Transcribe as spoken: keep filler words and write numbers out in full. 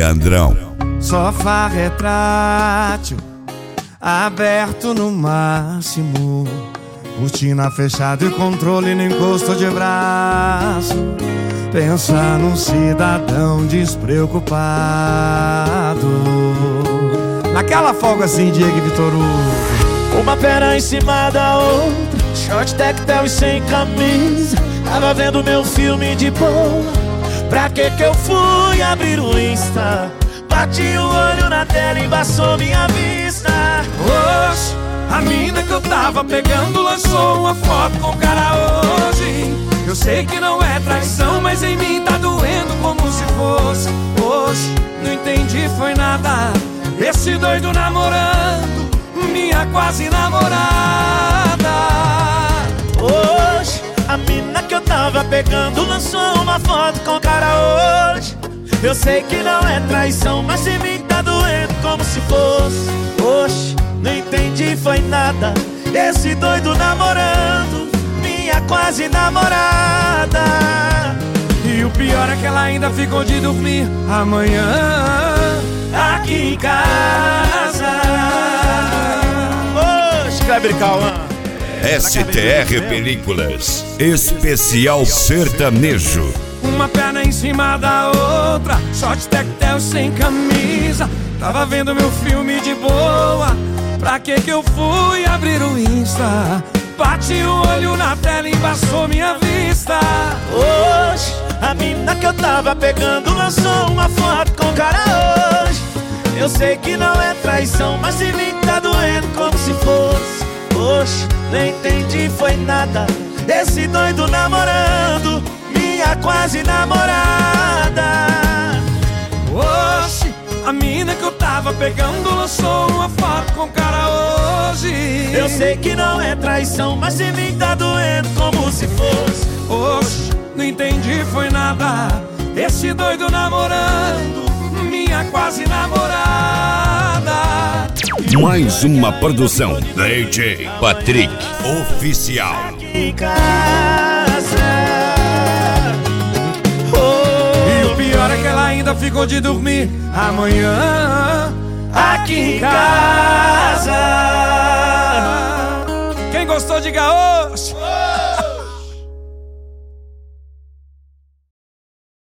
Leandrão. Sofá retrátil, aberto no máximo, cortina fechada e controle no encosto de braço. Pensa num cidadão despreocupado, naquela folga assim, Diego e Vitor Hugo. Uma perna em cima da outra, short tactel e sem camisa. Tava vendo meu filme de boa, pra que que eu fui abrir o Insta? Bati o olho na tela e embaçou minha vista. Oxe, a mina que eu tava pegando lançou uma foto com o cara hoje. Eu sei que não é traição, mas em mim tá doendo como se fosse. Oxe, não entendi foi nada. Esse doido namorando minha quase namorada. Hoje, a mina que eu tava pegando lançou uma foto com o cara hoje. Eu sei que não é traição, mas em mim tá doendo como se fosse. Oxe, não entendi foi nada. Esse doido namorando minha quase namorada. E o pior é que ela ainda ficou de dormir amanhã aqui em casa. Oxe, Kleber Cauã. S T R Películas, especial sertanejo. Uma perna em cima da outra, short tactel sem camisa. Tava vendo meu filme de boa, pra que que eu fui abrir o Insta? Bati o olho na tela e embaçou minha vista. Hoje, a mina que eu tava pegando lançou uma foto com o cara hoje. Eu sei que não é traição, mas em mim tá doendo como se fosse. Oxe, não entendi foi nada. Esse doido namorando minha quase namorada. Oxe, a mina que eu tava pegando lançou uma foto com o cara hoje. Eu sei que não é traição, mas em mim tá doendo como se fosse. Oxe, não entendi foi nada. Esse doido namorando minha quase namorada. Mais uma produção D J Patrick Oficial. Aqui em casa. E o pior é que ela ainda ficou de dormir amanhã aqui em casa. Quem gostou, diga oxe.